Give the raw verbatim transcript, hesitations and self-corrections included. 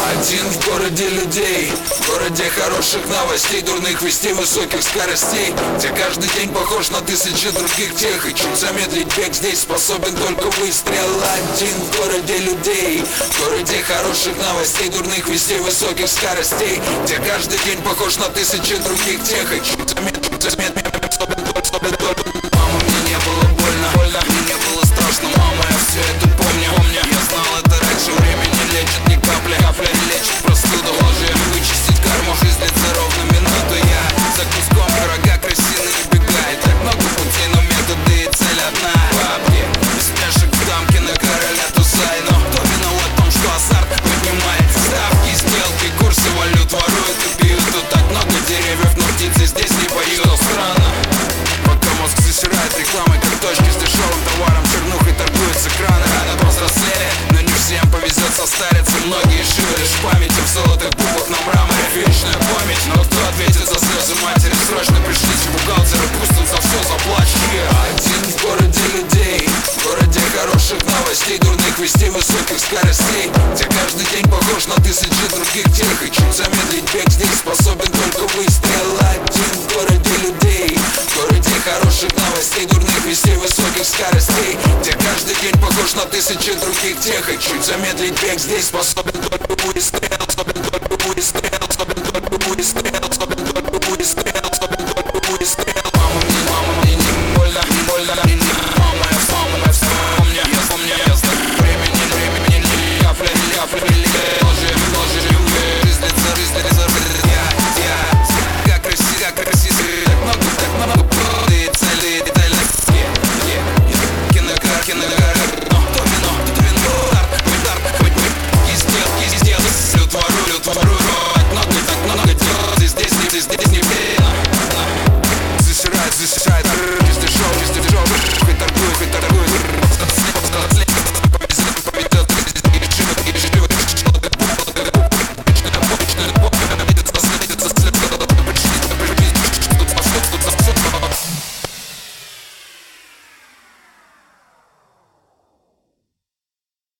Один в городе людей, в городе хороших новостей, дурных вестей, высоких скоростей, где каждый день похож на тысячи других тех. И чуть замедлить бег здесь способен только выстрел. Один в городе людей, в городе хороших новостей, дурных вестей, высоких скоростей, где каждый день похож на тысячи других тех. И чуть замедлить, замедлить, способен только, способен только. Мама, мне не было больно, больно, мне не было страшно, мама, я все это помню, помню. Я знал это раньше, время не лечит ни капли, капля не лечит простуду. Ложи вычистить карму, жизнь длится ровно минуту. Я за куском пирога крысиный не бегает. Так много путей, но методы и цель одна. Бабки, без пешек в дамке на короля тусай. Но кто виноват в том, что азарт поднимает ставки, сделки, курсы валют воруют и пьют. Тут так много деревьев, но птицы здесь не поют. Что странно, пока мозг засирает рекламой, как точки с дешевым товаром, чернухой торгуют с экрана. Рано повзрослели, но не всем повезет состариться. Многие живы лишь памятью в золотых буквах на мраморе. Вечная память, но кто ответит за слезы матери? Срочно пришлите бухгалтера, пусть он за все заплачет. Один в городе людей, в городе хороших новостей, дурных вестей, высоких скоростей, где каждый день похож на тысячи других тех. И чуть замедлить бег здесь способен только выстрел. Один в городе людей, в городе хороших новостей, дурных вестей, высоких скоростей, где каждый день похож на тысячи других тех. И чуть замедлить бег здесь способен только выстрел.